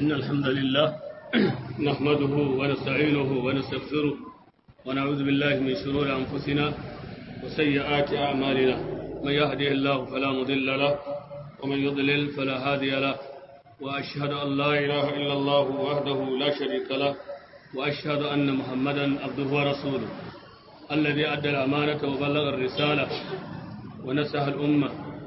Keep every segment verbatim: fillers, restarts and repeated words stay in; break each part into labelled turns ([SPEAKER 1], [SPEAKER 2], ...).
[SPEAKER 1] إن الحمد لله نحمده ونستعينه ونستغفره ونعوذ بالله من شرور أنفسنا وسيئات أعمالنا من يهده الله فلا مضل له ومن يضلل فلا هادي له وأشهد أن لا إله إلا الله وحده لا شريك له وأشهد أن محمدا عبده ورسوله الذي أدى الأمانة وبلغ الرسالة ونصح الأمة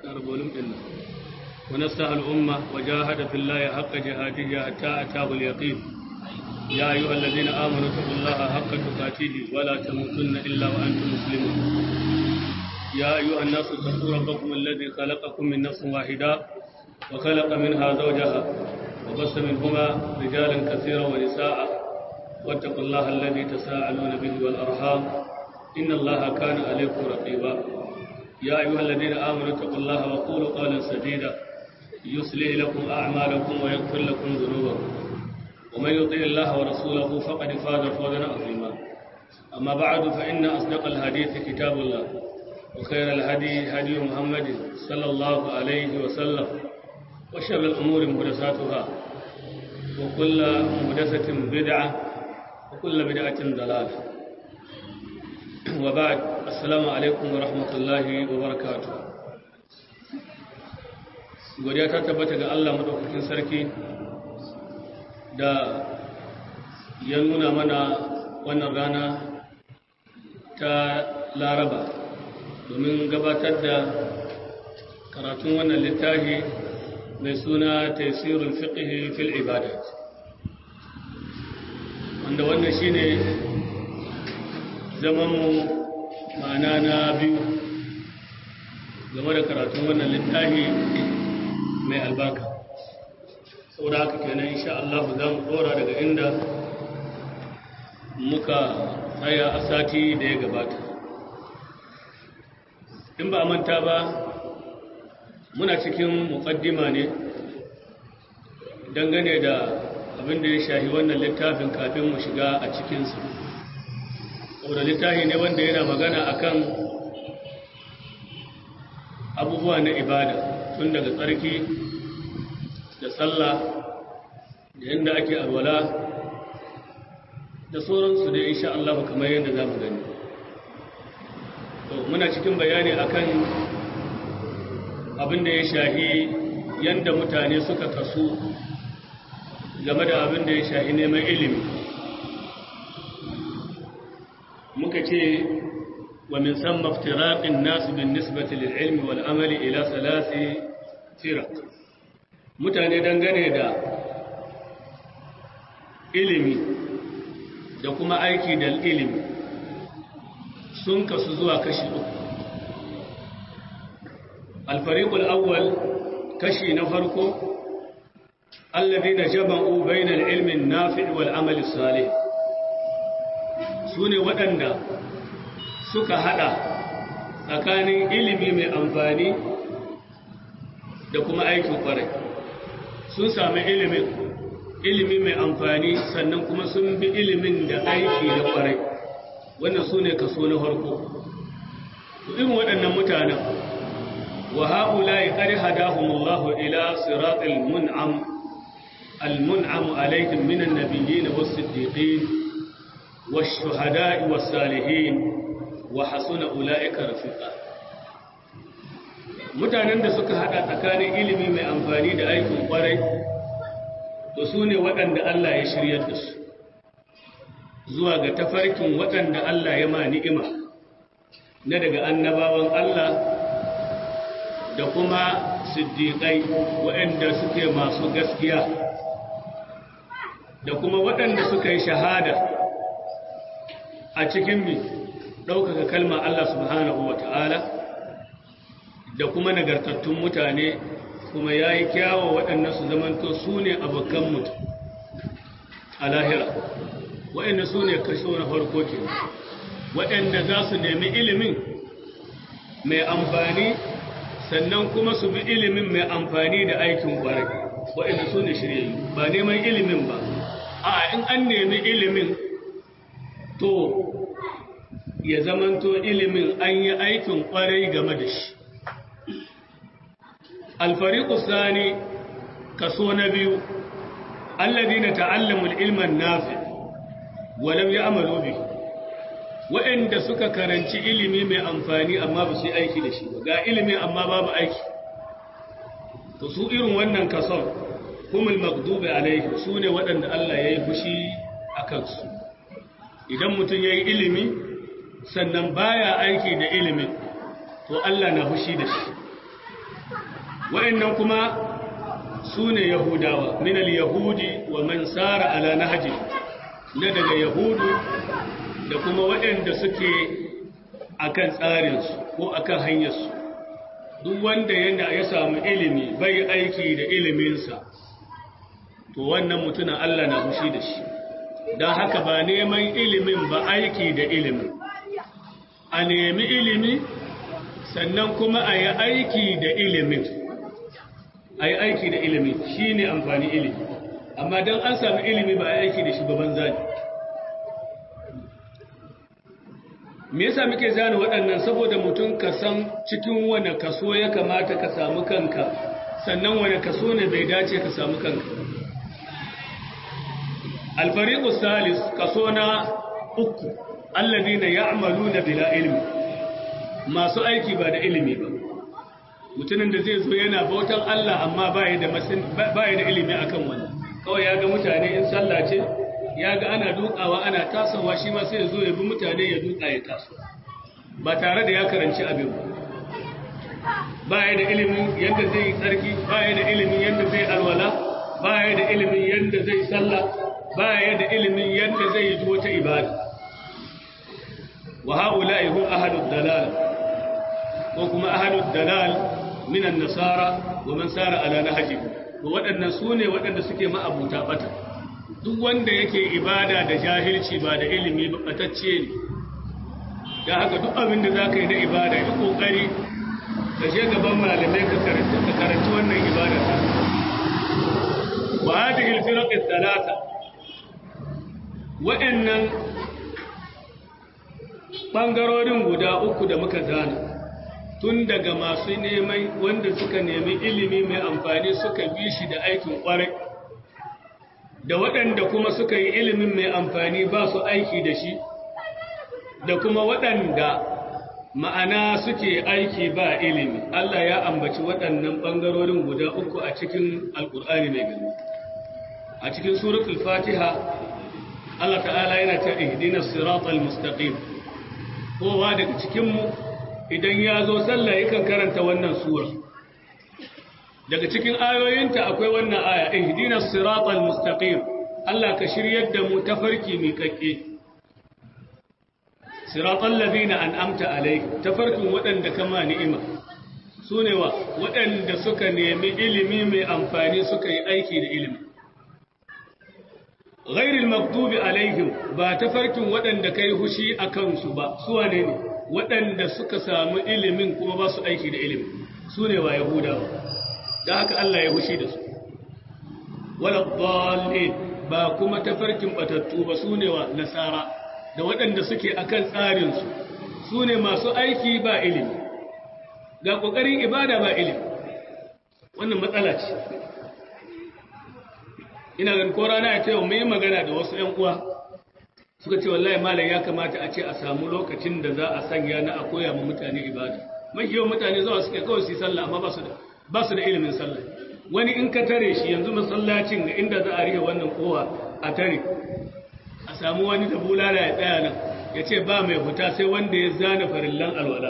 [SPEAKER 1] ونصح الأمة وجاهد في الله حق جهاده حتى أتاه اليقين يا أيها الذين آمنوا اتقوا الله حق تقاته ولا تموتن إلا وأنتم مسلمون يا أيها الناس اتقوا ربكم الذي خلقكم من نفس واحدة وخلق منها زوجها وبث منهما رجالا كثيرا ونساء واتقوا الله الذي تساءلون به والأرحام إن الله كان عليكم رقيبا يا أيها الذين آمنوا اتقوا الله وقولوا قولا سديدا يصلح لكم أعمالكم ويغفر لكم ذنوبكم ومن يطع الله ورسوله فقد فاز فوزا عظيما أما بعد فإن أصدق الحديث كتاب الله وخير الهدي هدي محمد صلى الله عليه وسلم وشر الأمور محدثاتها وكل محدثة بدعة وكل بدعة ضلالة وبعد السلام عليكم ورحمة الله وبركاته godiya ta tabbata ga Allah madaukakin sarki da ya nuna mana wannan rana ta Laraba domin gabatar da karatun wannan littafi mai suna Taysirul Fiqh fil Ibadat wanda wannan shine zamanmu ma'ana na biyu game da karatun wannan littafi mai albarka saboda haka kenan insha Allah za mu dora daga inda muka tsaya a sati da ya gabata in ba a manta ba muna cikin muqaddima ne dangane da abin da ya shahi wannan littafin kafin mu shiga a cikinsa saboda littafi ne wanda yana magana akan abubuwa na ibada tun daga tsarki da sallah da yadda ake alwala da sauransu da insha Allah kamar yadda za mu gani to muna cikin bayani akan abin da ya shahi yadda mutane suka kasu game da abin da ya shahi neman ilimi muka ce wa min samma iftiraqin nas bin nisbati lil ilmi wal amali ila salasi firaq mutane dangane da ilimi da kuma aiki da ilimi sun kasu zuwa kashi uku al fariqul awwal kashi na farko alladhina jama'u bayna al ilmi an-nafi' wal amali as-salih su ne waɗanda suka haɗa tsakanin ilimi mai amfani da kuma aikin ƙwarai sun sami ilimin ilimi mai amfani sannan kuma sun bi ilimin da aiki da ƙwarai wannan su ne kaso na farko irin waɗannan mutanen wa haƙula ya ƙari hadahumullahu ila siratul mun'am al-mun'am alaihim minan nabiyyin was-siddiqin والشهداء والصالحين وحسن أولئك رفيقا mutanen da suka hada tsakanin ilimi mai amfani da aikin kwarai to su ne waɗanda Allah ya shiryar da su zuwa ga tafarkin waɗanda Allah ya ma ni'ima na daga annabawan Allah da kuma siddiƙai waɗanda suke masu gaskiya da kuma waɗanda suka yi shahada a cikin mi ɗaukaka kalmar Allah subhanahu wa ta'ala da kuma nagartattun mutane kuma ya yi kyawo waɗanda su zamanto su ne abokan mutum a lahira waɗanda su ne kaso na farko ke waɗanda za su nemi ilimin mai amfani sannan kuma su bi ilimin mai amfani da aikin ƙwarai waɗanda su ne shiryayyu ba neman ilimin ba a in an nemi ilimin to ya zamanto ilimin an yi aikin kwarai game da shi alfariƙu sani kaso na biyu alladhina ta'allamu al-ilma an-nafi' wa lam ya'malu bihi wa'anda suka karanci ilimi mai amfani amma ba su yi aiki da shi ba ga ilimi amma babu aiki to su irin wannan kason humul maghdubi alaihi su ne waɗanda Allah ya yi fushi a kansu idan mutum ya yi ilimi sannan baya aiki da ilimin to Allah na fushi da shi wa'annan kuma su ne yahudawa minal yahudi wa man sara ala nahji na daga yahudu da kuma waɗanda suke akan tsarinsu ko akan hanyarsu duk wanda yana ya samu ilimi bai aiki da iliminsa to wannan mutumin Allah na fushi da shi don haka ba neman ilimin ba aiki da ilimin a nemi ilimi sannan kuma a yi aiki da ilimin a yi aiki da ilimin shi ne amfani ilimi amma don an samu ilimi ba a aiki da shi gaban zane me yasa muke zane waɗannan saboda mutum ka san cikin wane kaso ya kamata ka samu kanka sannan wane kaso ne bai dace ka samu kanka alfariqu salis kaso na uku alladina ya'maluna bila ilmi masu aiki ba da ilimi ba mutumin da zai zo yana bautan Allah amma bai da bai da ilimi akan wannan kawai ya ga mutane in sallah ce ya ga ana dukawa ana tasawa shi ma sai ya zo ya bi mutane ya duka ya taso ba tare da ya karanci abin ba ya da ilimin yadda zai tsarki ba ya da ilimin yadda zai alwala ba ya da ilimin yadda zai sallah ba ya da ilimin yadda zai yi wata ibada wa haula'i hum ahadud dalal ko kuma ahadud dalal min an-nasara wa man sara ala nahji waɗannan sune waɗanda suke ma'abuta bata duk wanda yake ibada da jahilci ba da ilimi ba batacce ne da haka duk abin da za ka yi na ibada yi ƙoƙari ka je gaban malamai ka karanci wannan ibada ta wa hadhihi al-firaq ath-thalatha wa'annan bangarorin guda uku da muka zana tun daga masu neman wanda suka nemi ilimi mai amfani suka bi shi da aikin ƙwarai da waɗanda kuma suka yi ilimin mai amfani ba su aiki da shi da kuma waɗanda ma'ana suke aiki ba ilimi Allah ya ambaci waɗannan ɓangarorin guda uku a cikin alƙur'ani mai gani a cikin suratul fatiha Allah ta'ala yana ta ihdina siratal mustaqim kowa daga cikinmu idan ya zo sallah yakan karanta wannan sura daga cikin ayoyinta akwai wannan aya ihdina siratal mustaqim Allah ka shiryar da mu tafarki mai kakke siratal ladina an'amta alaihim tafarkin waɗanda kama ni'ima sune wa waɗanda suka nemi ilimi mai amfani suka yi aiki da ilimi ghairil maghdubi alaihim ba tafarkin waɗanda kai hushi akan su ba su wane ne waɗanda suka samu ilimin kuma ba su aiki da ilimi sune wa yahudawa da haka Allah ya hushi da su wala dallin ba kuma tafarkin batattu ba sune wa nasara da waɗanda suke akan tsarin su sune masu aiki ba ilimi ga kokarin ibada ba ilimi wannan matsala ce ina ganin ko rana ya ce mu yi magana da wasu ƴan uwa suka ce wallahi malam ya kamata a ce a samu lokacin da za a sanya na a koya ma mutane ibada mai yawan mutane zuwa suke kawai su yi sallah amma ba su da ba su da ilimin sallah wani in ka tare shi yanzu masallacin ga inda za a rihe wannan kowa a tare a samu wani da bulala ya tsaya nan ya ce ba mai huta sai wanda ya zana farillan alwala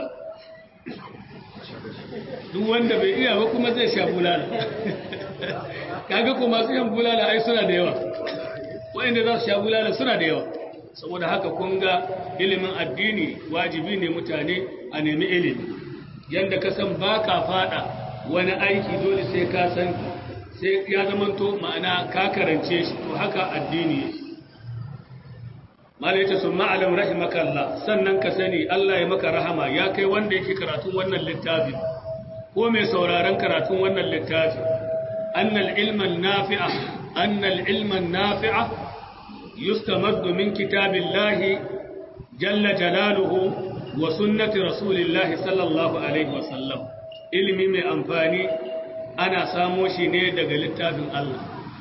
[SPEAKER 1] duk wanda bai iya ba kuma zai sha bulala kaga ko masu yan bulala ai suna da yawa wanda za su sha bulala suna da yawa saboda haka kun ga ilimin addini wajibi ne mutane a nemi ilimi yanda ka san baka fada wani aiki dole sai ka san sai ya zamanto ma'ana ka karance shi to haka addini yake malaita sun ma'alam rahimakallah sannan ka sani Allah ya maka rahama ya kai wanda yake karatun wannan littafi ko mai sauraron karatun wannan littafi annal ilman nafi'a annal ilman nafi'a yustamaddu min kitabillahi jalla jalaluhu wa sunnati rasulillahi sallallahu alaihi wa sallam ilimi mai amfani ana samo shi ne daga littafin Allah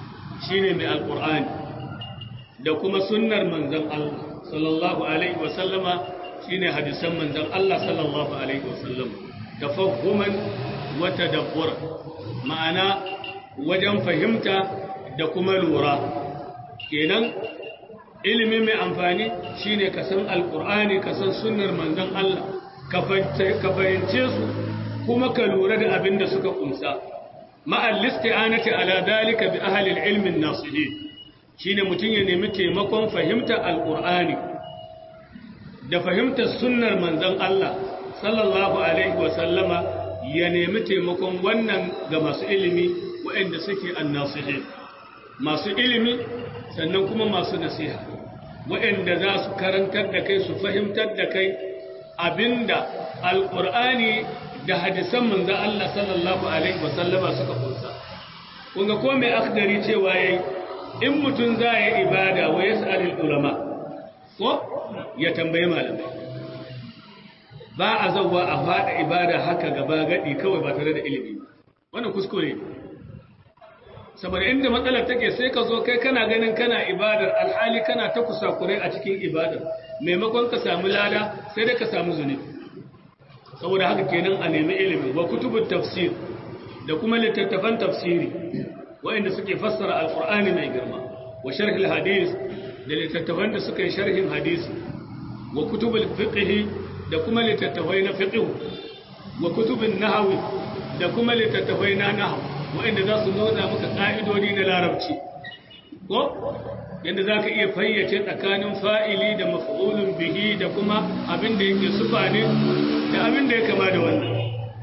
[SPEAKER 1] shine mai alqur'ani da kuma sunnar manzon Allah sallallahu alaihi wasallama shine hadisan manzon Allah sallallahu alaihi wasallam tafahhuman wa tadabbur ma'ana wajen fahimta da kuma lura kenan ilimi mai amfani shine ka san alqur'ani ka san sunnar manzon Allah ka fahimce su kuma ka lura da abin da suka kunsa ma'al listi'anati ala dalika bi ahli al-ilm an-nasihin shine mutun ya nemi taimakon fahimtar alqur'ani da fahimtar sunnar manzon Allah sallallahu alaihi wa sallama ya nemi taimakon wannan ga masu ilimi waɗanda suke an-nasihin masu ilimi sannan kuma masu nasiha waɗanda za su karantar da kai su fahimtar da kai abinda alqur'ani da hadisan manzon Allah sallallahu alaihi wasallama suka kunsa kunga ko mai akhdari cewa yayi in mutun za ya ibada wa yas'alul ulama ko ya tambaye malamai ba a zawwa a fada ibada haka gaba gadi kawai ba tare da ilimi wannan kuskure ne saboda inda matsalar take sai ka zo kai kana ganin kana ibadar alhali kana ta kusakurai a cikin ibadar maimakon ka samu lada sai dai ka samu zunubi saboda haka kenan a nemi ilimi wa kutubut tafsir da kuma littattafan tafsiri wanda suke fassara alqur'ani mai girma wa sharh alhadith da littattafan da suke sharhin hadisi wa kutubul fiqh da kuma littattafai na fiqh wa kutubun nahwi da kuma littattafai na nahwu wanda za su nuna maka ka'idodi na larabci ko yanda zaka iya fayyace tsakanin fa'ili da maf'ulun bihi da kuma abin da yake sufa ne da abin da ya kama da wannan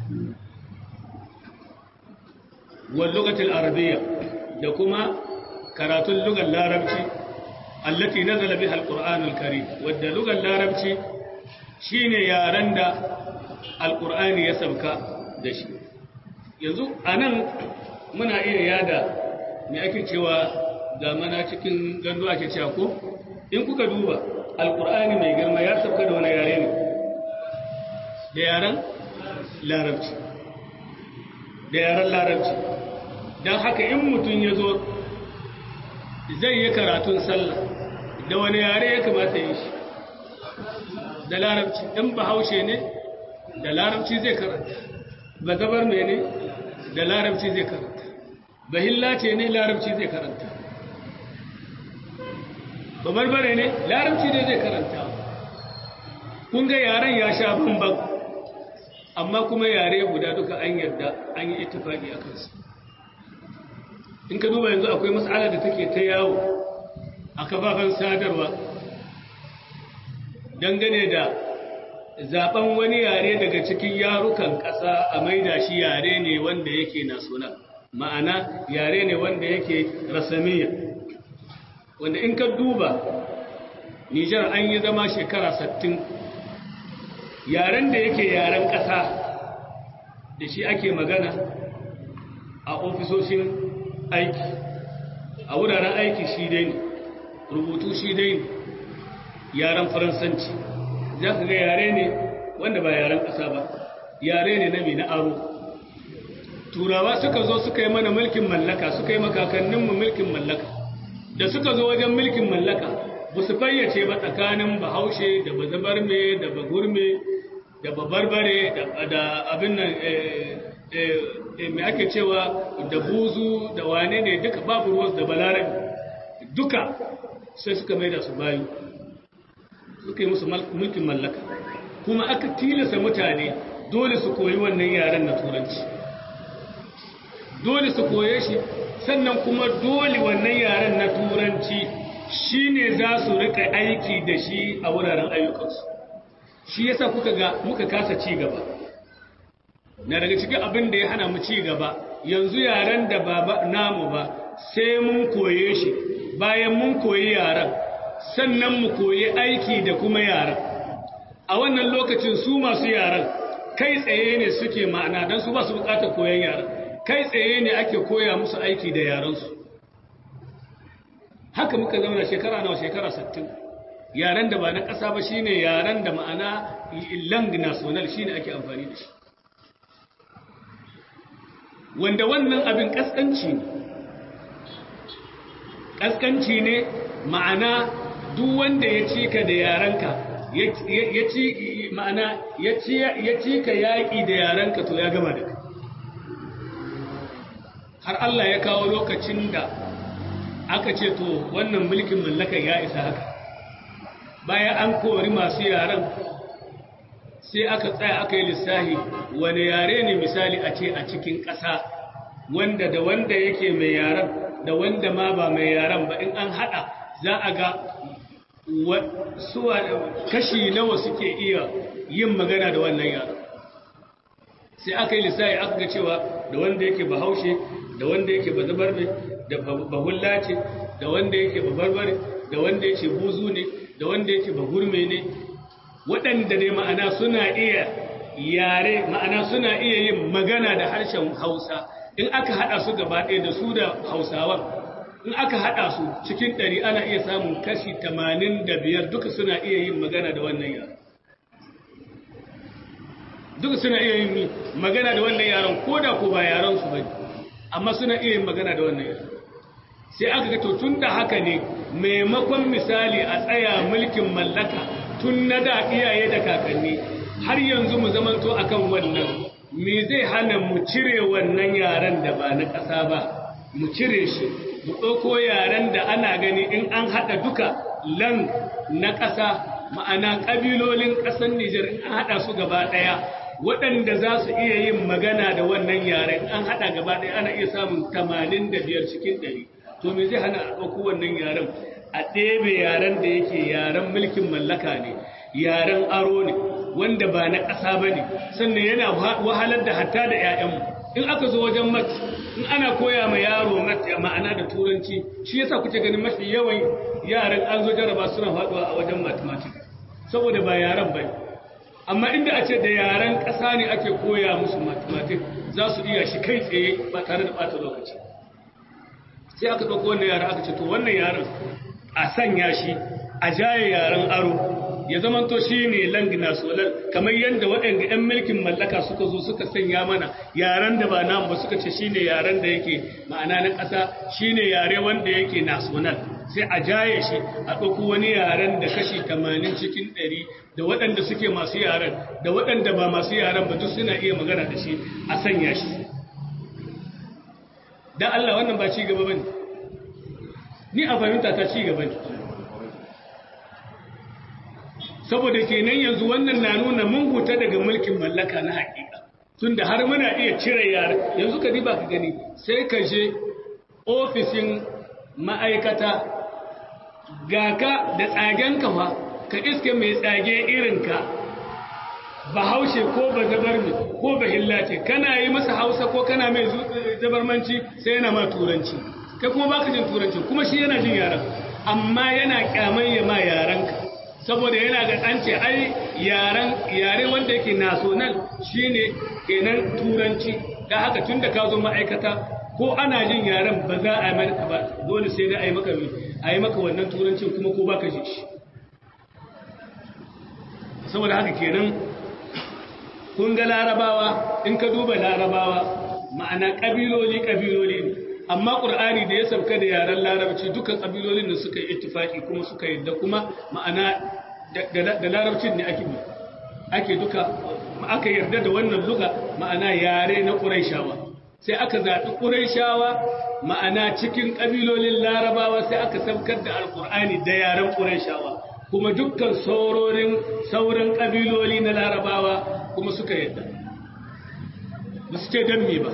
[SPEAKER 1] wal lugatul arabiyya da kuma karatun lugar larabci allati nazala biha alqur'anul karim wadda lugar larabci shine yaran da alqur'ani ya sauka da shi yanzu anan muna iya yada me ake cewa da mana cikin gandu ake cewa ko in kuka duba alqur'ani mai girma ya sauka da wani yare ne da yaran larabci da yaran larabci don haka in mutum ya zo zai yi karatun sallah da wani yare ya kamata yi shi da larabci in bahaushe ne da larabci zai karanta ba zabar mai ne da larabci zai karanta ba hillace ne larabci zai karanta ba barbare ne larabci ne zai karanta kun ga yaren ya sha bambam amma kuma yare guda duka an yarda an yi ittifaqi a kansu in ka duba yanzu akwai mas'ala da take ta yawo a kafafen sadarwa dangane da zaben wani yare daga cikin yarukan ƙasa a maida shi yare ne wanda yake national ma'ana yare ne wanda yake rasamiya wanda in ka duba Nijar an yi zama shekara sittin yaren da yake yaren ƙasa da shi ake magana a ofisoshin aiki a wuraren aiki shi dai ne rubutu shi dai ne yaren faransanci za ka ga yare ne wanda ba yaren ƙasa ba yare ne na mai na aro turawa suka zo suka yi mana mulkin mallaka suka yi makakanninmu mulkin mallaka da suka zo wajen mulkin mallaka ba su fayyace ba tsakanin bahaushe da bazabarme da bagurme da babarbare da abin nan mai ake cewa da buzu da wane ne duka babu ruwas da balarabe duka sai suka mai da su bayu suka yi musu mulkin mallaka kuma aka tilasa mutane dole su koyi wannan yaren na turanci dole su koye shi sannan kuma dole wannan yaren na turanci shine za su rika aiki da shi a wuraren ayyukansu shi yasa kuka ga muka kasa ci gaba na daga cikin abin da ya hana mu ci gaba yanzu yaren da ba namu ba sai mun koye shi bayan mun koyi yaren sannan mu koyi aiki da kuma yaren a wannan lokacin su masu yaren kai tsaye ne suke ma'ana don su ba su bukatar koyon yaren kai tsaye ne ake koya musu aiki da yarensu haka muka zauna shekara nawa shekara sittin yaren da ba na ƙasa ba shine yaren da ma'ana lang national shine ake amfani da shi wanda wannan abin kaskanci ne kaskanci ne ma'ana duk wanda ya ci ka da yaranka ya ci ma'ana ya ci ya ci ka yaƙi da yaranka to ya gama da kai har Allah ya kawo lokacin da aka ce to wannan mulkin mallakan ya isa haka bayan an kori masu yaran sai aka tsaya aka yi lissahi wani yare ne misali a ce a cikin ƙasa wanda da wanda yake mai yaran da wanda ma ba mai yaran ba in an haɗa za a ga kashi nawa suke iya yin magana da wannan yaran sai aka yi lissahi aka ga cewa da wanda yake bahaushe da wanda yake bazabarbe da bahullace da wanda yake babarbare da wanda yake buzu ne da wanda yake bagurme ne waɗanda ne ma'ana suna iya yare ma'ana suna iya yin magana da harshen Hausa in aka haɗa su gaba ɗaya da su da Hausawan in aka haɗa su cikin ɗari ana iya samun kashi tamanin da biyar duka suna iya yin magana da wannan yaren duka suna iya yin magana da wannan yaren ko da ko ba yaren su bane amma suna iya yin magana da wannan yaren sai aka ga to tun da haka ne maimakon misali a tsaya mulkin mallaka tun na da iyaye da kakanni har yanzu mu zamanto akan wannan me zai hana mu cire wannan yaren da ba na ƙasa ba mu cire shi mu ɗauko yaren da ana gani in an haɗa duka lan na ƙasa ma'ana ƙabilolin ƙasar Nijar in an haɗa su gaba ɗaya waɗanda za su iya yin magana da wannan yaren an haɗa gaba ɗaya ana iya samun tamanin da biyar cikin ɗari to me zai hana a ɗauko wannan yaren a ɗebe yaren da yake yaren mulkin mallaka ne yaren aro ne wanda ba na ƙasa ba ne sannan yana wahalar da hatta da 'ya'yanmu in aka zo wajen mat in ana koya ma yaro mat ma'ana da turanci shi yasa kuke ganin mafi yawan yaran an zo jaraba suna faɗuwa a wajen mathematics saboda ba yaren ba ne amma inda a ce da yaren ƙasa ne ake koya musu mathematics za su iya shi kai tsaye ba tare da ɓata lokaci sai aka ɗauko wannan yaren aka ce to wannan yaren a sanya shi a jaye yaren aro ya zamanto shi ne langi nasolar kamar yadda waɗanda 'yan mulkin mallaka suka zo suka sanya mana yaren da ba namu ba suka ce shi ne yaren da yake ma'ana na ƙasa shi ne yare wanda yake nasonar sai a jaye shi a ɗauko wani yaren da kashi tamanin cikin ɗari da waɗanda suke masu yaren da waɗanda ba masu yaren ba duk suna iya magana da shi a sanya shi don Allah wannan ba ci gaba ba ne ni a fahimta ta ci gaba ne saboda kenan yanzu wannan na nuna mun huta daga mulkin mallaka na haƙiƙa tunda har muna iya cire yare yanzu ka riba ka gani sai ka je ofishin ma'aikata ga ka da tsagen kafa ka iske mai tsage irinka bahaushe ko ba zabarmi ko ba hillace kana yi masa hausa ko kana mai zabarmanci sai yana ma turanci kai kuma baka jin turanci kuma shi yana jin yaran amma yana kyaman ya ma yaranka saboda yana ga an ce ai yaran yare wanda yake national shine kenan turanci da haka tunda ka zo ma'aikata ko ana jin yaran ba za a yi maka ba dole sai dai a yi maka a yi maka wannan turancin kuma ko baka ji shi saboda haka kenan kun ga larabawa in ka duba larabawa ma'ana kabiloli kabiloli ne amma ƙur'ani da ya sauka da yaren larabci dukkan ƙabilolin da suka yi ittifaki kuma suka yadda kuma ma'ana da larabcin ne ake ake duka aka yarda da wannan luga ma'ana yare na ƙuraishawa sai aka zaɓi ƙuraishawa ma'ana cikin ƙabilolin larabawa sai aka saukar da alƙur'ani da yaren ƙuraishawa kuma dukkan saurorin sauran ƙabiloli na larabawa kuma suka yadda ba su ce don me ba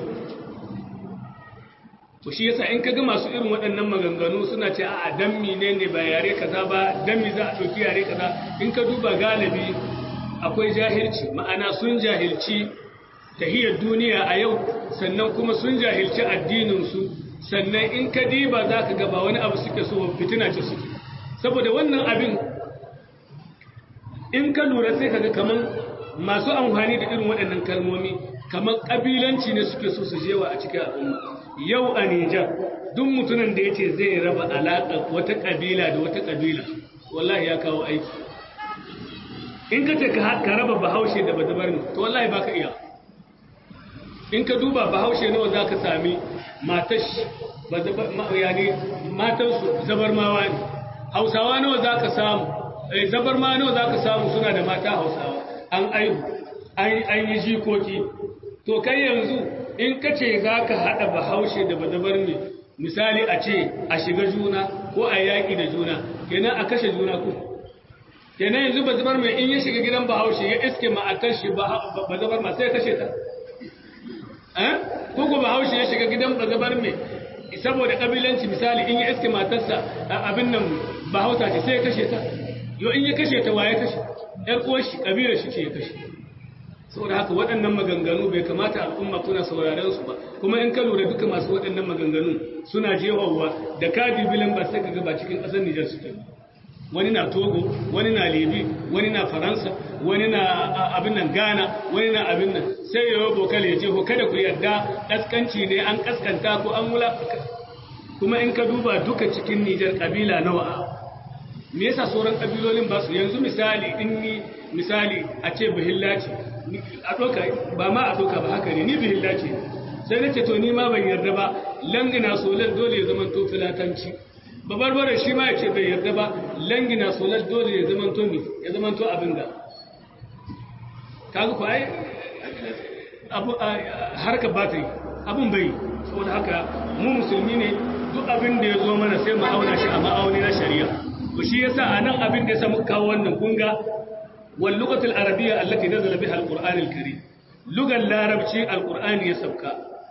[SPEAKER 1] to shi yasa in kaga masu irin waɗannan maganganu suna ce a dan mine ne ba yare kaza ba dan mi za a ɗauki yare kaza in ka duba galibi akwai jahilci ma'ana sun jahilci tahiyar duniya a yau sannan kuma sun jahilci addinin su sannan in ka diba za ka ga ba wani abu suke so fitina ce suke saboda wannan abin in ka lura sai kaga kaman masu amfani da irin waɗannan kalmomi kamar ƙabilanci ne suke so su jewa a cikin al'umma yau a Nijar duk mutumin da ya ce zai raba alaƙa wata ƙabila da wata ƙabila wallahi ya kawo aiki in ka ce ka raba bahaushe da badabar ne to wallahi ba ka iya in ka duba bahaushe nawa za ka sami matashi ba yani matansu zabarmawa ne hausawa nawa za ka samu eh zabarma nawa za ka samu suna da mata hausawa an aihu an yi jikoki to kai yanzu in ka ce za ka haɗa bahaushe da bazabar ne misali a ce a shiga juna ko a yaƙi da juna kenan a kashe juna ku kenan yanzu bazabar mai in ya shiga gidan bahaushe ya iske ma'atar shi bazabar ma sai ya kashe ta ko ko bahaushe ya shiga gidan bazabar mai saboda kabilanci misali in ya iske matarsa abin nan bahausa ce sai ya kashe ta yo in ya kashe ta waye kashe ɗan uwarshi kabilar shi ce ya kashe saboda haka waɗannan maganganu bai kamata al'umma kuna sauraren su ba kuma in ka lura duka masu waɗannan maganganu suna jewawa da kadi bilan ba sai kaga ba cikin ƙasar Nijar suke wani na Togo wani na Libi wani na Faransa wani na abin nan Ghana wani na abin nan sai yayo bokal ya ce ko kada ku yarda kaskanci ne an kaskanta ko an wula kuma in ka duba duka cikin Nijar kabila nawa me yasa sauran kabilolin ba su yanzu misali in ni misali a ce bihilla ce a doka ba ma a doka ba haka ne ni bihilla ce sai nace to ni ma ban yarda ba langina solar dole ya zama to filatanci babarbare shi ma ya ce bai yarda ba langina solar dole ya zama to ni ya zama to abin da kaga ko ai abu harka ba ta yi abun bai saboda haka mu musulmi ne duk abin da ya zo mana sai mu auna shi a ma'auni na shari'a to shi yasa anan abin da ya samu kawo wannan kunga wal lugatul arabiyya allati nazala biha alquran alkarim lugal larabci alqur'ani ya sauka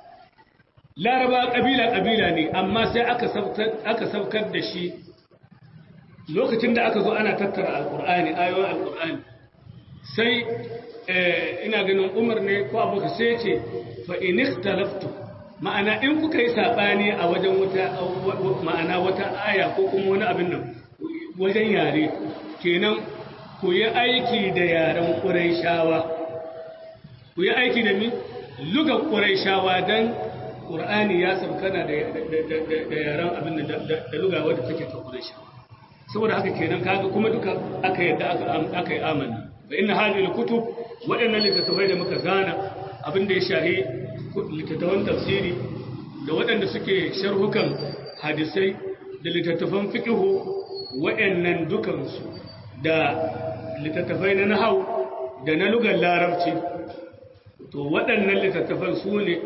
[SPEAKER 1] laraba kabila kabila ne amma sai aka saukar aka saukar da shi lokacin da aka zo ana tattara alqur'ani ayoyin alqur'ani sai ina ganin Umar ne ko Abu sai ce fa in ikhtalaftu ma'ana in kuka yi sabani a wajen wata ma'ana wata aya ko kuma wani abin nan wajen yare kenan ku yi aiki da yaren Qurayshawa ku yi aiki da mi lugar Qurayshawa dan Qur'ani ya sabkana da da yaren abin da da lugar wadda take ta Qurayshawa saboda haka kenan kaga kuma duka aka yadda aka aka yi amana fa inna hadhihi alkutub wadannan littattafai da muka zana abin da ya shahi littattafan tafsiri da waɗanda suke sharhukan hadisai da littattafan fiqhu waɗannan dukansu da littattafai na nahau da na lugar larabci to waɗannan littattafan su ne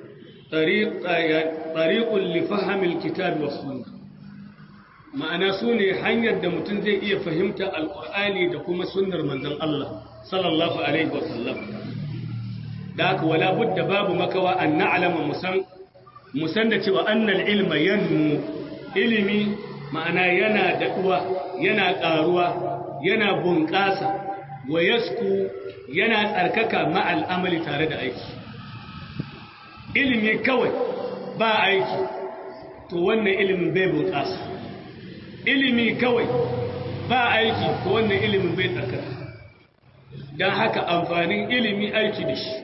[SPEAKER 1] tariqul li fahmil kitab was sunnah ma'ana su ne hanyar da mutum zai iya fahimta alqur'ani da kuma sunnar manzon Allah sallallahu alaihi wasallam da haka wala budda babu makawa an na'lama musan musan da cewa annal ilma yanmu ilimi ma'ana yana daɗuwa yana ƙaruwa yana bunƙasa wa yasku yana tsarkaka ma'al amali tare da aiki ilimi kawai ba aiki to wannan ilimin bai bunƙasa ilimi kawai ba aiki to wannan ilimin bai tsarkaka don haka amfanin ilimi aiki da shi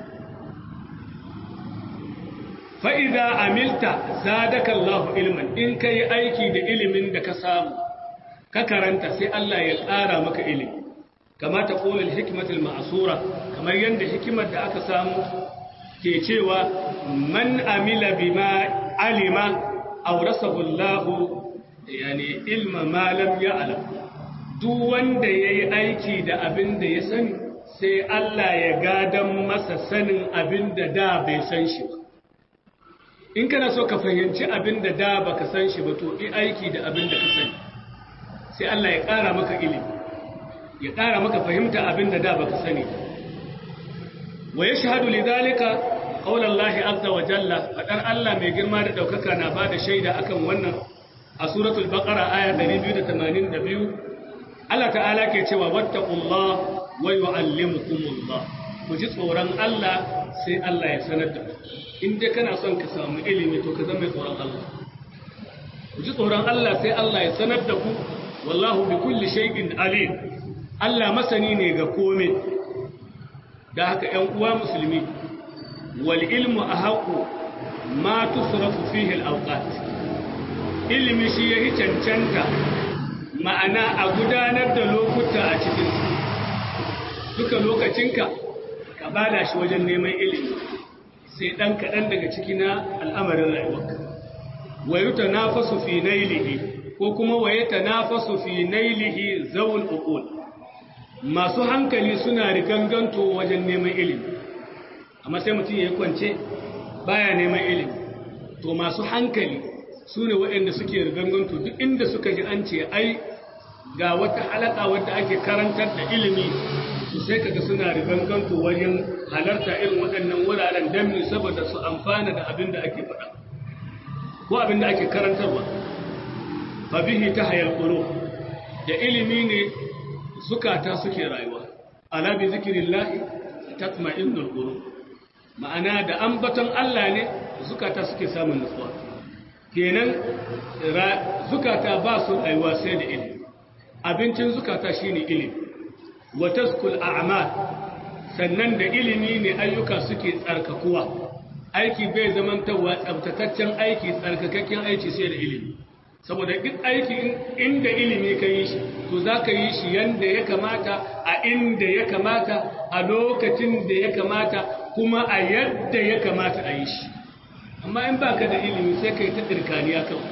[SPEAKER 1] fa'iza amilta zadaka Allah ilman in ka yi aiki da ilimin da ka samu ka karanta sai Allah ya ƙara maka ilimi kama ta ƙolin hikimatul ma'asura kamar yadda hikimar da aka samu ke cewa man amila bima alima aurasahu Allah yani ilma ma lam ya'lam duk wanda yayi aiki da abin da ya sani sai Allah ya gadan masa sanin abin da da bai san shi ba in kana so ka fahimci abin da da baka san shi ba to yi aiki da abin da ka sani sai Allah ya ƙara maka ilimi ya ƙara maka fahimta abin da da baka sani wa yashhadu lidhalika qaulullahi azza wa jalla fadar Allah mai girma da daukaka na bada shaida akan wannan a suratul baqara aya ɗari biyu da tamanin da biyu Allah ta'ala ke cewa wattaqullah wa yu'allimukumullah ku ji tsoron Allah sai Allah ya sanar da ku in dai kana son ka samu ilimi to ka zama mai tsoron Allah ku ji tsoron Allah sai Allah ya sanar da ku wallahu bi kulli shay'in alim Allah masani ne ga komai da haka ƴan uwa musulmi wal ilmu ahaqu ma tusrafu fihi al awqat ilimi shi yayi cancanta ma'ana a gudanar da lokuta a cikin duka lokacinka ka bada shi wajen neman ilimi sai ɗan kaɗan daga ciki na al'amarin rayuwarka wa yi ta nafasu fi nailihi ko kuma wa yi ta nafasu fi nailihi zaun uqul masu hankali suna riganganto wajen neman ilimi amma sai mutum ya yi kwance baya neman ilimi to masu hankali su ne waɗanda suke riganganto duk inda suka ji an ce ai ga wata halaka wadda ake karantar da ilimi su sai kaga suna riganganto wajen halarta irin waɗannan wuraren don ne saboda su amfana da abin da ake faɗa ko abin da ake karantarwa fa bihi tahayal qulub da ilimi ne zukata suke rayuwa ala bi zikrillahi tatma'innul qulub ma'ana da ambaton Allah ne zukata suke samun nutsuwa kenan zukata ba su rayuwa sai da ilimi abincin zukata shine ilimi wa taskul a'mal sannan da ilimi ne ayyuka suke tsarkakuwa aiki bai zamantawa tsabtataccen aiki tsarkakakken aiki sai da ilimi saboda duk aiki inda ilimi ka yi shi to za ka yi shi yanda ya kamata a inda ya kamata a lokacin da ya kamata kuma a yadda ya kamata a yi shi amma in ba ka da ilimi sai ka yi ta ɗirkaniya kawai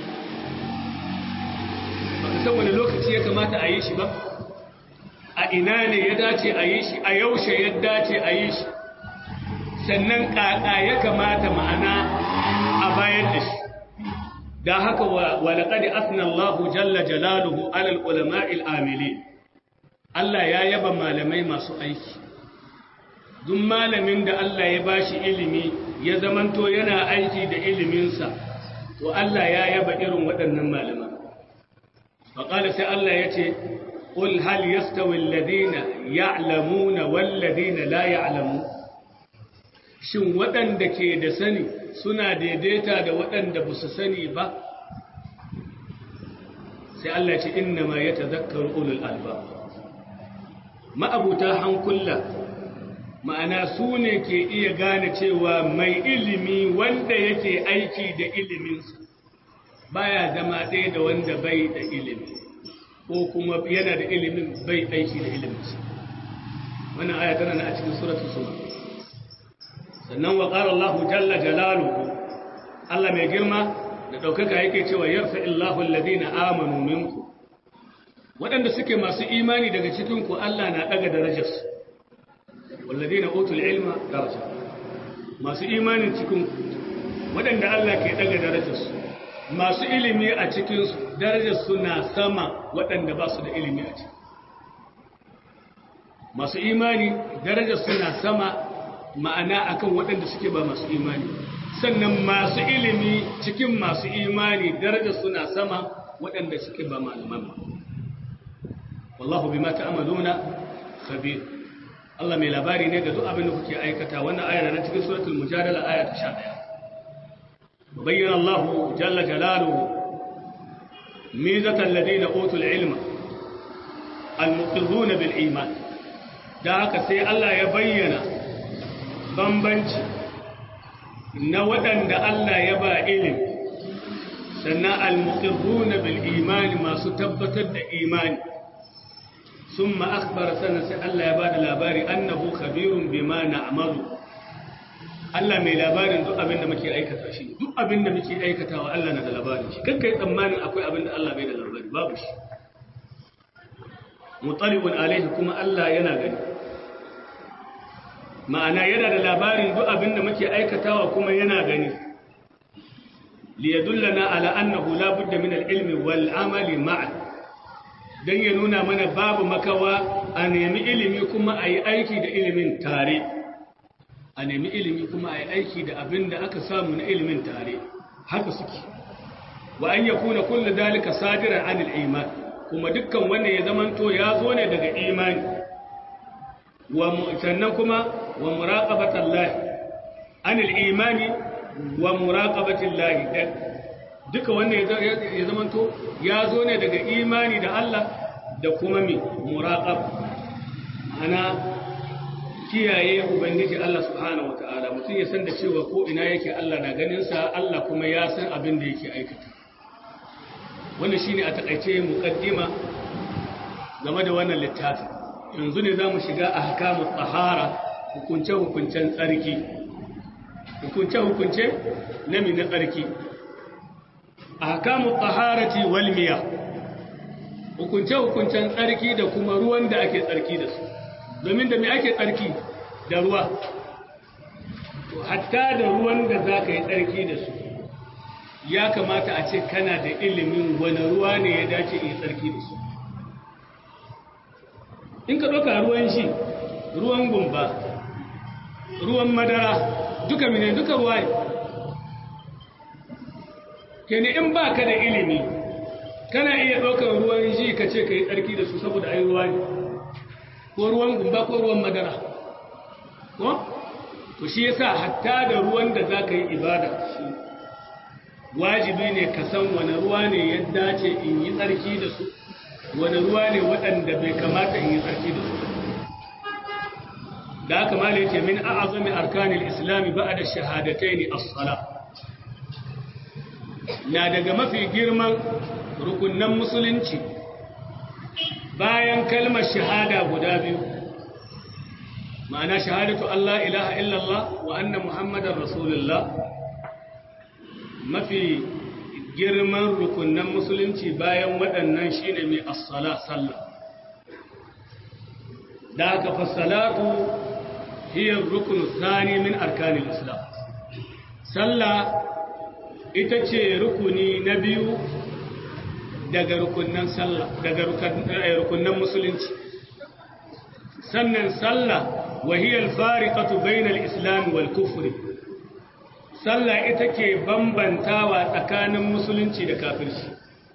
[SPEAKER 1] ba ka san wani lokaci ya kamata a yi shi ba a ina ne ya dace a yi shi a yaushe ya dace a yi shi sannan ƙaƙa ya kamata ma'ana a bayar da shi da haka wa laqad asna Allahu jalla jalaluhu ala al-ulama'il amilin Allah ya yaba malamai masu aiki duk malamin da Allah ya bashi ilimi ya zamanto yana aiki da iliminsa to Allah ya yaba irin waɗannan malaman faqala sai Allah yace qul hal yastawi alladhina ya'lamuna wal ladina la ya'lamun shin waɗanda ke da sani suna daidaita da waɗanda ba su sani ba sai Allah ce inna ma ya tazakkaru ulul alba ma'abuta hankula ma'ana su ne ke iya gane cewa mai ilimi wanda yake aiki da iliminsa baya zama ɗaya da wanda bai da ilimi ko kuma yana da ilimin bai aiki da iliminsa wannan aya tana a cikin suratul zumar sannan wa ƙara Allah jalla jalaluhu Allah mai girma da ɗaukaka yake cewa yarfa illahu alladhina amanu minku waɗanda suke masu imani daga cikinku Allah na ɗaga darajarsu walladhina utul ilma daraja masu imanin cikinku waɗanda Allah ke ɗaga darajarsu masu ilimi a cikinsu darajarsu na sama waɗanda ba su da ilimi a ciki masu imani darajarsu na sama ma'ana akan waɗanda suke ba masu imani sannan masu ilimi cikin masu imani daraja suna sama waɗanda suke ba malaman ba wallahu bima ta'maluna khabir Allah mai labari ne da duk abin da kuke aikata wannan aya na cikin suratul mujadala aya ta sha ɗaya bayyana Allah jalla jalaluhu mizatan ladina utul ilma al-muqirruna bil iman da haka sai Allah ya bayyana bambanci na waɗanda Allah ya ba ilimi sannan al-muqirruna bil imani masu tabbatar da imani summa akhbara sannan sai Allah ya ba da labari annahu khabirun bima na'malu Allah mai labarin duk abin da muke aikata shi duk abin da muke aikatawa Allah na da labarin shi kakkai tsammanin akwai abin da Allah bai da labari babu shi mutalibun alaihi kuma Allah yana gani ma'ana yana da labarin duk abin da muke aikatawa kuma yana gani liyadullana ala annahu la budda min al-ilmi wal amali ma'a dan ya nuna mana babu makawa a nemi ilimi kuma ayi aiki da ilimin tare a nemi ilimi kuma ayi aiki da abin da aka samu na ilimin tare haka suke wa an yakuna kullu dalika sadiran anil iman kuma dukkan wanda ya zamanto ya zo ne daga imani wa sannan kuma wa muraqabatallahi anil imani wa muraqabatillahi duka wannan ya zamanto ya zo ne daga imani da Allah da kuma mi muraqab ana kiyaye ubangiji Allah subhanahu wataala mutum ya san da cewa ko ina yake Allah na ganin sa Allah kuma ya san abin da yake aikata wannan shine a takaice muqaddima game da wannan littafin yanzu ne zamu shiga ahkamut tahara hukunce hukuncen tsarki hukunce hukunce na min tsarki ahkamu taharati wal miyah hukunce hukuncen tsarki da kuma ruwan da ake tsarki da su domin da me ake tsarki da ruwa to hatta da ruwan da zaka yi tsarki da su ya kamata a ce kana da ilimin wani ruwa ne ya dace in tsarki da su in ka ɗauka ruwan shi ruwan gumba ruwan madara duka mine duka ruwa ne kene in ba ka da ilimi kana iya ɗaukar ruwan shi ka ce ka yi tsarki da su saboda ai ruwa ne ko ruwan gumba ko ruwan madara ko to shi yasa hatta da ruwan da za ka yi ibada shi wajibi ne ka san wani ruwa ne ya dace in yi tsarki da su wani ruwa ne waɗanda bai kamata in yi tsarki da su da aka mala yake min a'azami arkanil islami ba'da shahadatayn as-sala na daga mafi girman rukunnan musulunci bayan kalmar shahada guda biyu ma'ana shahadatu Allah ilaha illallah wa anna muhammadar rasulullah mafi girman rukunnan musulunci bayan waɗannan shine mai as-sala sallah da aka fassalatu hiya rukun thani min arkanil islam sallah ita ce rukuni na biyu daga rukunnan sallah daga rukunnan musulunci sannan sallah wa hiya al-fariqatu bayna al-islam wal kufr sallah ita ke bambantawa tsakanin musulunci da kafirci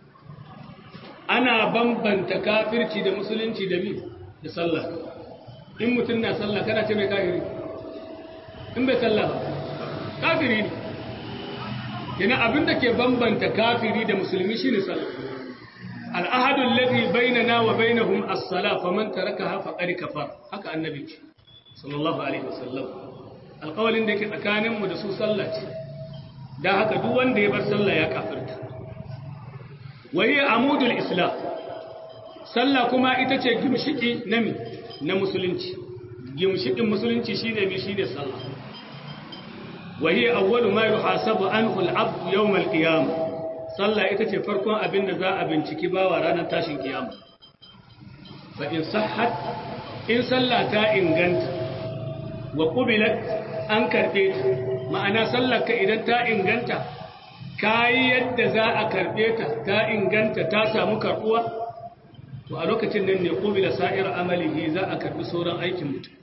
[SPEAKER 1] ana bambanta kafirci da musulunci da mi da sallah in mutum na sallah kana ce mai kafiri in bai sallah ba kafiri ne yana abin da ke bambanta kafiri da musulmi shine sallah al'ahadu alladhi bainana wa bainahum as-salah faman tarakaha faqad kafar haka annabi ce sallallahu alaihi wasallam alƙawalin da yake tsakanin mu da su sallah ce dan haka duk wanda ya bar sallah ya kafirta wa hiya amudul islam sallah kuma ita ce gimshiki na mi na musulunci gimshikin musulunci shine mi shine sallah wa hiya awwalu ma yuhasabu anhu al-'abd yawm al-qiyamah sallah ita ce farkon abin da za a binciki bawa ranar tashin kiyama fa in sahhat in sallah ta inganta wa qubilat an karbe ta ma'ana sallar ka idan ta inganta kai yadda za a karbe ta ta inganta ta samu karbuwa to a lokacin nan ne qubila sa'ir amalihi za a karbi sauran aikin mutum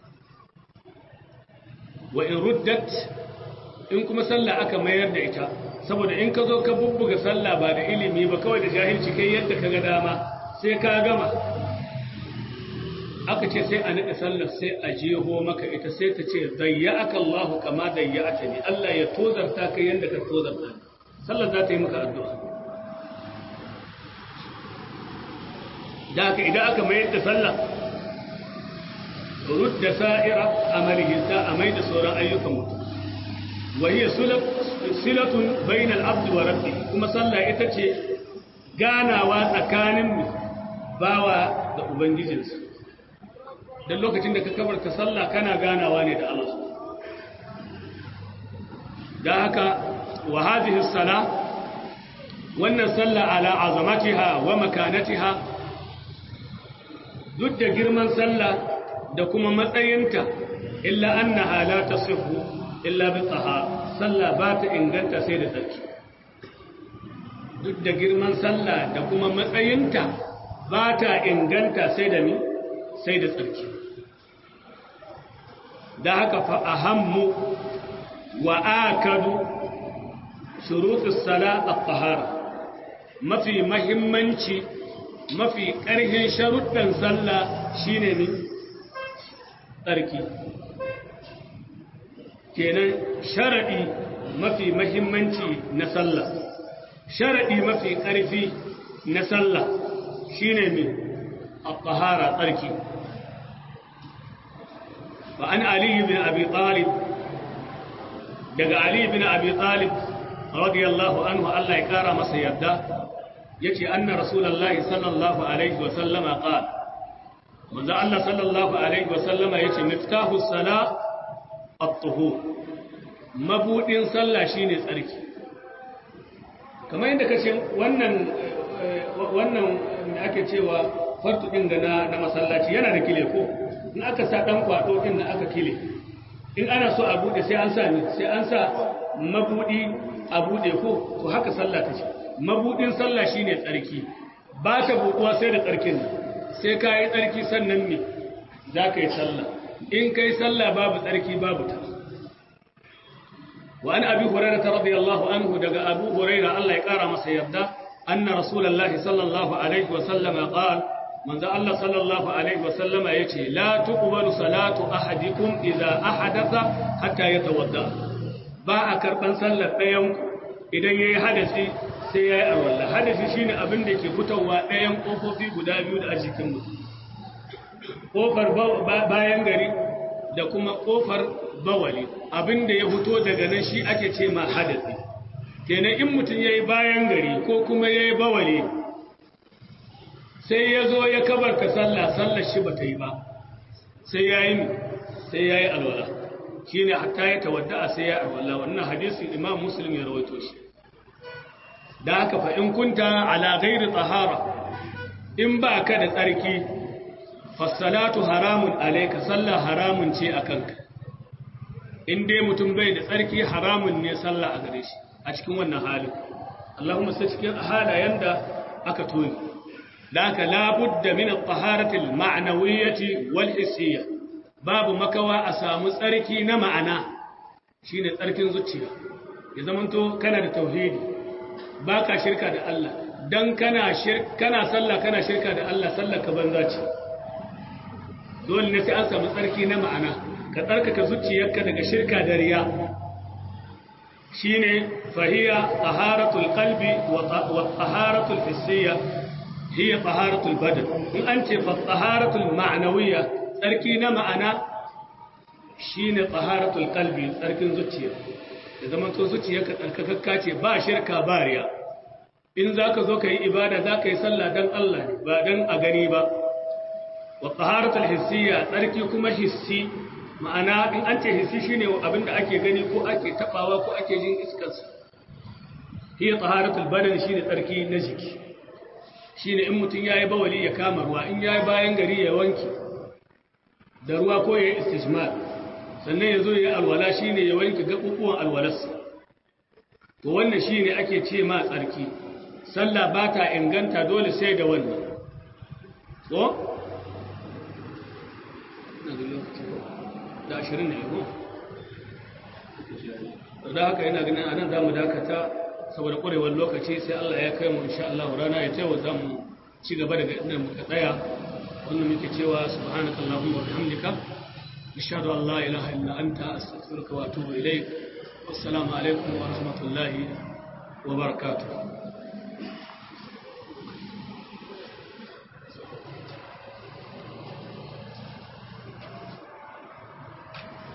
[SPEAKER 1] wa in ruddat in kuma sallah aka mayar da ita saboda in ka zo ka bubbuga sallah ba da ilimi ba kawai da jahilci kai yadda ka ga dama sai ka gama aka ce sai a naɗa sallar sai a jeho maka ita sai ta ce zayya'aka Allahu kama zayya'ata ni Allah ya tozarta kai yadda ka tozarta sallar za ta yi maka addu'a da haka idan aka mayar da sallah rudda sa'ira amalihi za a mai da sauran ayyukan mutum وهي صلة بين العبد وربه كما صلى itace ganawa tsakanin bawa da ubangijinsa dan lokacin da ka kabarta sallah kana ganawa ne da Allah da haka wa hadhihi as-salah wannan sallah ala azamatiha wa makanatiha duk da girman sallah da kuma matsayinta illa annaha la tasihhu illa bi tahara sallah ba ta inganta sai da tsarki duk da girman sallah da kuma matsayinta ba ta inganta sai da mi sai da tsarki da haka fa ahammu wa akadu shurutus sala at-tahara mafi muhimmanci mafi ƙarfin sharuɗan sallah shine ne tsarki kenan sharadi mafi mahimmanci na sallah sharadi mafi ƙarfi na sallah shine me at-tahara tsarki wa an ali ibn abi talib daga ali ibn abi talib radiyallahu anhu Allah ya kara masa yarda yace anna rasulullahi sallallahu alaihi wa sallama qala manzo Allah sallallahu alaihi wa sallama yace miftahu salat الطهور mabudin sallah shine tsarki kamar yadda kace wannan wannan da ake cewa fartu din ga na masallaci yana da kile ko in aka sa dan kwado din da aka kile in ana so a bude sai an sa ni sai an sa mabudi a bude ko to haka sallah take mabudin sallah shine tsarki ba ta buɗuwa sai da tsarkin sai ka yi tsarki sannan ne za ka yi sallah in ka yi sallah babu tsarki babu ta wa an abi hurairah radiyallahu anhu daga abu hurairah Allah ya kara masa yarda anna rasulullahi sallallahu alaihi wa sallama qala manzo Allah sallallahu alaihi wa sallama yace la tuqbalu salatu ahadikum idza ahadatha hatta yatawadda ba a karban sallar ɗayan idan yayi hadasi sai ya yi arwalla hadasi shi ne abin da ke fitowa ɗayan ƙofofi guda biyu da a jikin mutum ƙofar bayan gari da kuma ƙofar bawali abin da ya fito daga nan shi ake ce ma hadasi kenan in mutum ya yi bayan gari ko kuma ya yi bawali sai ya zo ya kabarta sallah sallar shi ba ta yi ba sai ya yi sai ya yi alwala shi ne hatta ya tawadda sai ya yi alwala wannan hadisin imam muslim ya rawaito shi da haka fa in kunta ala ghairi tahara in ba ka da tsarki fassalatu haramun alayka sallah haramun ce akanka in dai mutum bai da tsarki haramun ne sallah a gare shi a cikin wannan halin Allahumma sai cikin halayen da aka toni da haka la budda min at-taharati al-ma'nawiyyati wal hissiyya babu makawa a samu tsarki na ma'ana shine tsarkin zuciya ya zamanto kana da tauhidi ba ka shirka da Allah don kana sallah kana shirka da Allah sallar ka banza ce dole ne sai an samu tsarki na ma'ana ka tsarkaka zuciyarka daga shirka da riya shine fahiya taharatul qalbi wa taharatul hissiyya hiya taharatul badan in an ce fa taharatul ma'nawiyya tsarki na ma'ana shine taharatul qalbi tsarkin zuciya da zaman to zuciyarka tsarkakakka ce ba shirka ba riya in zaka zo ka yi ibada zaka yi sallah dan Allah ne ba dan a gani ba wa taharatul hissiyya tsarki kuma hissi ma'ana in an ce hissi shine abinda ake gani ko ake tabawa ko ake jin iskar sa hiya taharatul badan shine tsarki na jiki shine in mutun yayi bawali ya kama ruwa in yayi bayan gari ya wanki da ruwa ko yayi istijmar sannan ya zo ya alwala shi ne ya wanke gaɓuɓuwan alwalarsa to wannan shi ne ake ce ma tsarki sallah ba ta inganta dole sai da wannan ko? da ashirin ne yau da haka yana ganin a nan za mu dakata saboda ƙwarewar lokaci sai Allah ya kai mu insha Allah rana ya taiwa za mu ci gaba daga inda muka tsaya wannan muke cewa subhanakallahumma wa bihamdika أشهد أن لا إله إلا أنت أستغفرك وأتوب إليك والسلام عليكم ورحمة الله وبركاته